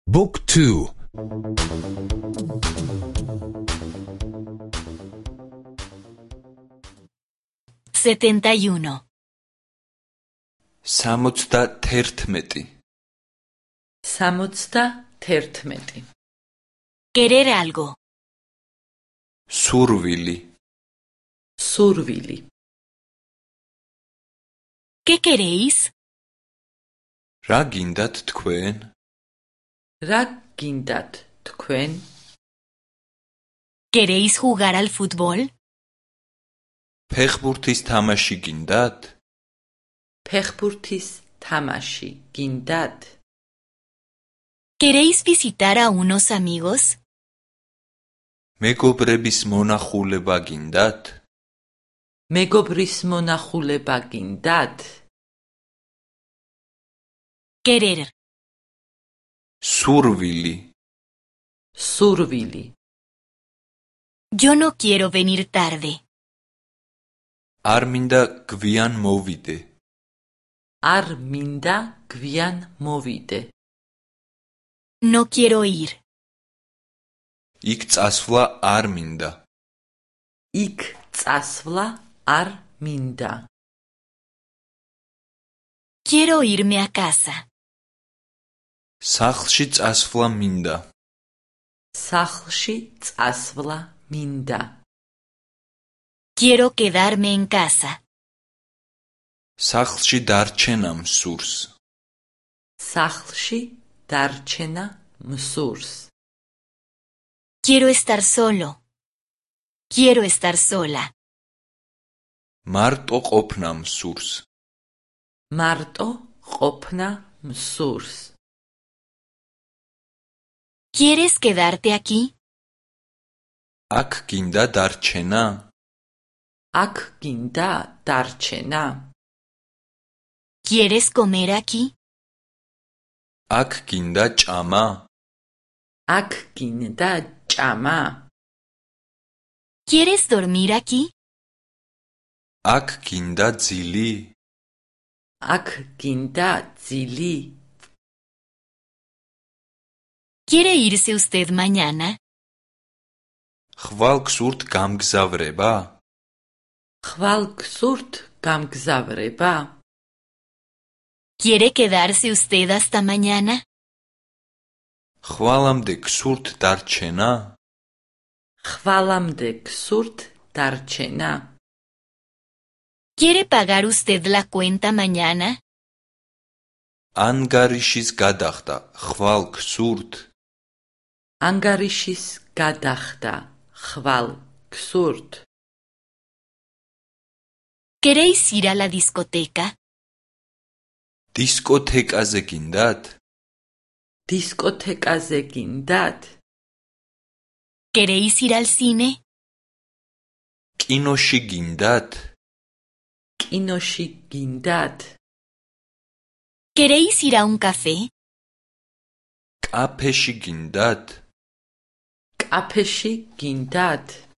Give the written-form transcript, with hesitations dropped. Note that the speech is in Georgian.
Book 2. 71. 71. 71. Querer algo. სურვილი. სურვილი. ¿Qué queréis? რა გინდათ თქვენ? რა გინდათ თქვენ? ¿Queréis jugar al fútbol? ფეხბურთის თამაში გინდათ? ფეხბურთის თამაში გინდათ? ¿Queréis visitar a unos amigos? მეგობრების მონახულება გინდათ? მეგობრის მონახულება გინდათ? Querer. სურვილი. სურვილი. Yo no quiero venir tarde. არ მინდა გვიან მოვიდე. არ მინდა გვიან მოვიდე. No quiero ir. იქ წასვლა არ მინდა. იქ წასვლა არ მინდა. Quiero irme a casa. სახლში წასვლა მინდა. სახლში წასვლა მინდა. Quiero quedarme en casa. სახლში დარჩენა მსურს. სახლში დარჩენა მსურს. Quiero estar solo. Quiero estar sola. მარტო ყოფნა მსურს. მარტო ყოფნა მსურს. ¿Quieres quedarte aquí? აქ გინდა დარჩენა? აქ გინდა დარჩენა? ¿Quieres comer aquí? აქ გინდა ჭამა? აქ გინდა ჭამა? ¿Quieres dormir aquí? აქ გინდა ძილი? აქ გინდა ძილი? ¿Quiere irse usted mañana? ხვალ გსურთ გამგზავრება? ხვალ გსურთ გამგზავრება? ¿Quiere quedarse usted hasta mañana? ხვალამდე გსურთ დარჩენა? ხვალამდე გსურთ დარჩენა? ¿Quiere pagar usted la cuenta mañana? ანგარიშის გადახდა ხვალ გსურთ? ანგარიშის გადახდა ხვალ გსურთ? ¿Queréis ir a la discoteca? დისკოთეკაზე გინდათ? დისკოთეკაზე გინდათ? ¿Queréis ir al cine? კინოში გინდათ? კინოში გინდათ? ¿Queréis ir a un café? კაფეში გინდათ? კაფეში გინდათ?